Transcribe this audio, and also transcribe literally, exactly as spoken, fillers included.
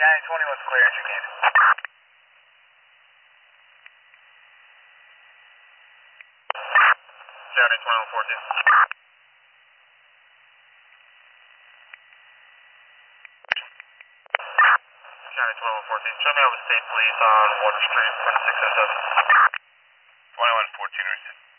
County twenty-one's clear as you can. County twenty-one fourteen. County twenty-one fourteen. Show me over State Police on Water Street, twenty-six oh seven. twenty-one fourteen, receive.